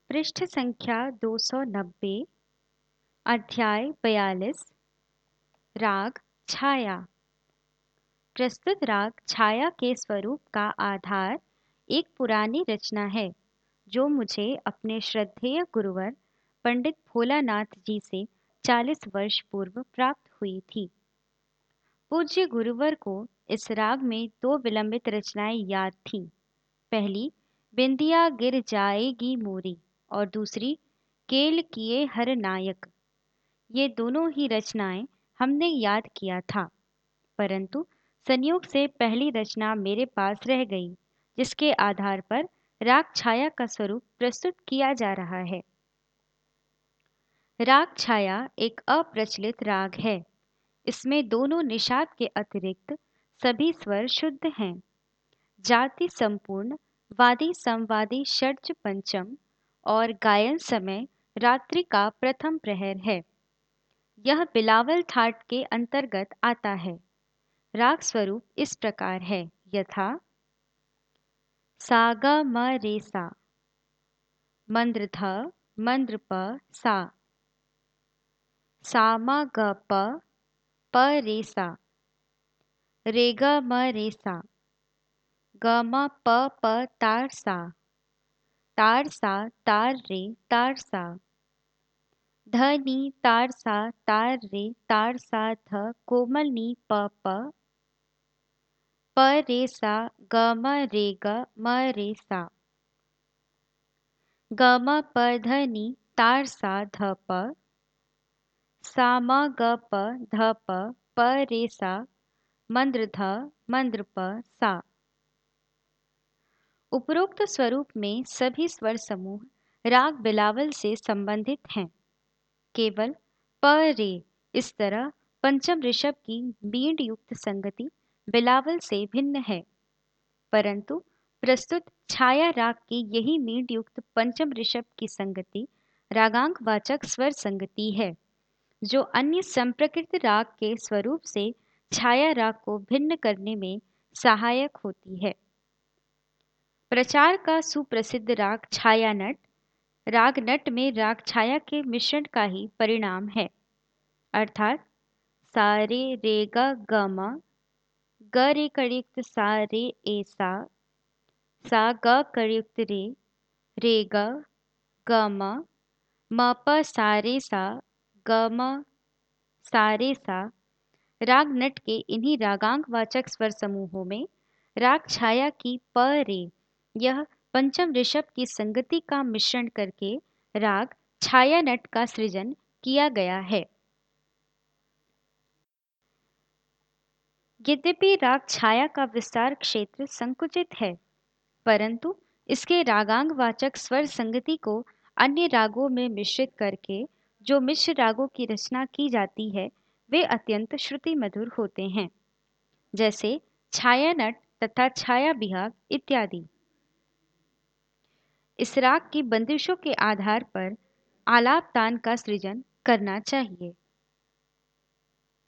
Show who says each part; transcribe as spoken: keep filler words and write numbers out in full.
Speaker 1: पृष्ठ संख्या दो सौ नब्बे, अध्याय बयालीस। राग छाया। प्रस्तुत राग छाया के स्वरूप का आधार एक पुरानी रचना है जो मुझे अपने श्रद्धेय गुरुवर पंडित भोलानाथ जी से चालीस वर्ष पूर्व प्राप्त हुई थी। पूज्य गुरुवर को इस राग में दो विलंबित रचनाएं याद थीं। पहली बिंदिया गिर जाएगी मोरी और दूसरी केल किए हर नायक। ये दोनों ही रचनाएं हमने याद किया था, परंतु संयोग से पहली रचना मेरे पास रह गई, जिसके आधार पर राग छाया का स्वरूप प्रस्तुत किया जा रहा है। राग छाया एक अप्रचलित राग है। इसमें दोनों निषाद के अतिरिक्त सभी स्वर शुद्ध हैं। जाति संपूर्ण, वादी संवादी षड्ज पंचम और गायन समय रात्रि का प्रथम प्रहर है। यह बिलावल थाट के अंतर्गत आता है। राग स्वरूप इस प्रकार है यथा सा ग म रे सा, मंद्र ध मंद्र प सा, सा म ग प प रे सा, रे ग म रे सा, ग म प प तार सा, तार सा तार रे तार सा, ध नी तार सा तार रे तार सा ध कोमल नी प प, प रे सा ग म रे ग म रे सा, ग म प ध नी तार सा ध प, सा म ग प ध प प रे सा, मंद्र ध मंद्र प सा। उपरोक्त स्वरूप में सभी स्वर समूह राग बिलावल से संबंधित हैं। केवल प रे इस तरह पंचम ऋषभ की बींड युक्त संगति बिलावल से भिन्न है, परंतु प्रस्तुत छाया राग की यही मींड युक्त पंचम ऋषभ की संगति रागांक वाचक स्वर संगति है, जो अन्य संप्रकृत राग के स्वरूप से छाया राग को भिन्न करने में सहायक होती है। प्रचार का सुप्रसिद्ध राग छाया नट, राग नट में राग छाया के मिश्रण का ही परिणाम है, अर्थात सा रे रे ग ग म, ग रे कड़युक्त सा रे ए सा, सा ग कड़युक्त रे, रे ग ग म, म प सा रे सा, ग म सा रे सा। राग नट के इन्हीं रागांक वाचक स्वर समूहों में राग छाया की प रे यह पंचम ऋषभ की संगति का मिश्रण करके राग छाया नट का सृजन किया गया है। यद्यपि राग छाया का विस्तार क्षेत्र संकुचित है, परंतु इसके रागांग वाचक स्वर संगति को अन्य रागों में मिश्रित करके जो मिश्र रागों की रचना की जाती है वे अत्यंत श्रुति मधुर होते हैं, जैसे छाया नट तथा छाया बिहाग इत्यादि। इस राग की बंदिशों के आधार पर आलाप तान का सृजन करना चाहिए।